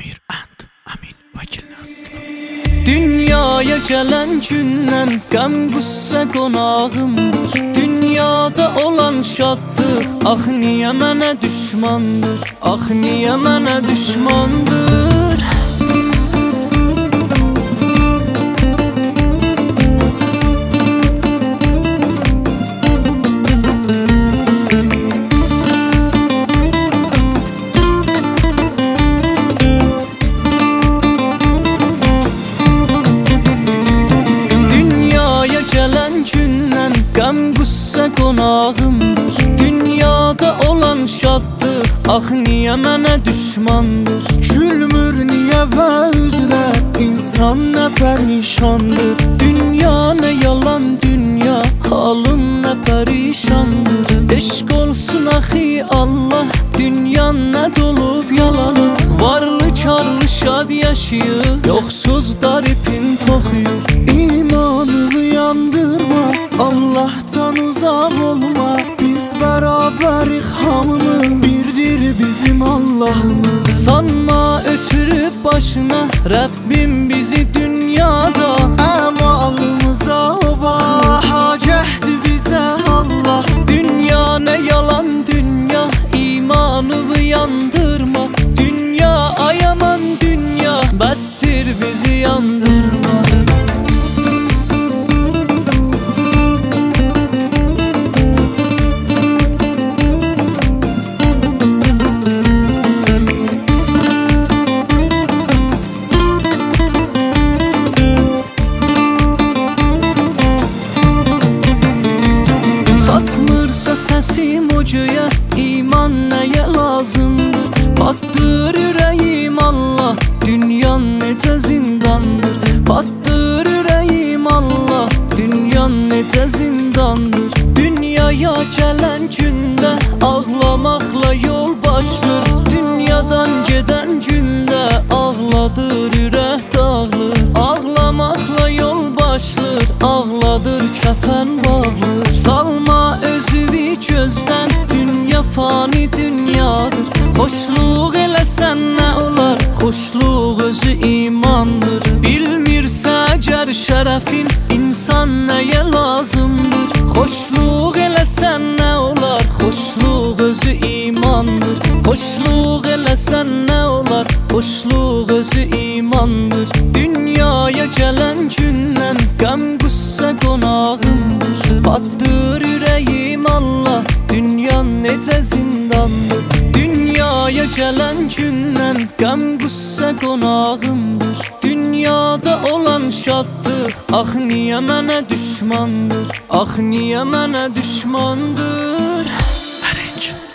Amir and Amin Vakilin Aslı. Dünyaya gelen gündən qəm qüssə qonağımdır. Dünyada olan şadlıq, ax niyə mənə düşmandır, ax niyə mənə düşmandır. Qəm qüssə qonağımdır. Dünyada olan şadlıq, ax niyə mənə düşmandır. Gülmür niyə və üzlər, insan nə pərişandır. Dünya nə yalan dünya, halım nə pərişandır. Eşq olsun axı Allah, dünya nə dolub yalanı. Varlı karlı şad yaşayır, yoxsuz daripin toxuyur. İmanını yandırma, Allah'tan uzak olma. Biz beraberik hamımız, birdir bizim Allah'ımız. Sanma ötürüb başına Rəbbim bizi dünyada. Əmalımıza o baha cəhdi bizə Allah. Dünya nə yalan dünya, imanını yandırma. Dünya ayaman dünya, bəsdir bizi yandırma. Çatmırsa səsim o göyə, iman nəyə lazımdır? Patdır ürəyim Allah, dünyan necə zindandır. Patdır ürəyim Allah, dünyan necə zindandır. Dünyaya gələn gündə ağlamaqla yol başlır. Dünyadan gedən gündə ağladır ürək dağılır. Ağlamaqla yol başlır, ağladır kəfən bağlı. Salma özüvi gözdən, dünya fani dünyadır. Xoşluq eləsən nə olar, xoşluq özü imandır. Bilmirsə əgər şərəfin, insan nəyə lazımdır. Xoşluq eləsən nə olar, xoşluq özü imandır. Xoşluq eləsən nə olar, xoşluq özü imandır. Dünyaya gələn gündən qəm qüssə qonağımdır. Patdır ürəyim Allah, dünya necə zindandır. Dünyaya gələn gündən qəm qüssə qonağımdır. Dünyada olan şadlıq, ax niyə mənə düşmandır, ax niyə mənə düşmandır. Ərinç